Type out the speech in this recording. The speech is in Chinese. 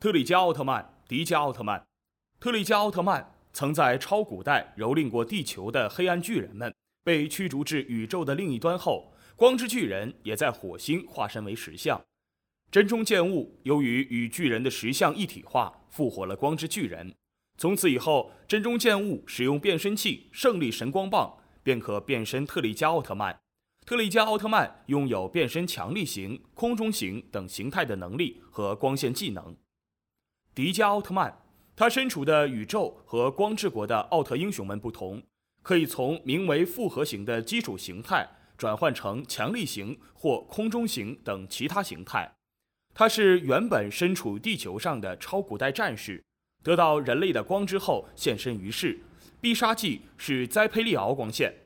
特里迦奥特曼、迪迦奥特曼。特里迦奥特曼曾在超古代蹂躏过地球的黑暗巨人们，被驱逐至宇宙的另一端后，光之巨人也在火星化身为石像。真中剑悟由于与巨人的石像一体化，复活了光之巨人。从此以后，真中剑悟使用变身器胜利神光棒，便可变身特里迦奥特曼。特里迦奥特曼拥有变身强力型、空中型等形态的能力和光线技能。迪迦奥特曼，他身处的宇宙和光之国的奥特英雄们不同，可以从名为复合型的基础形态转换成强力型或空中型等其他形态。他是原本身处地球上的超古代战士，得到人类的光之后现身于世，必杀技是栽培利奥光线。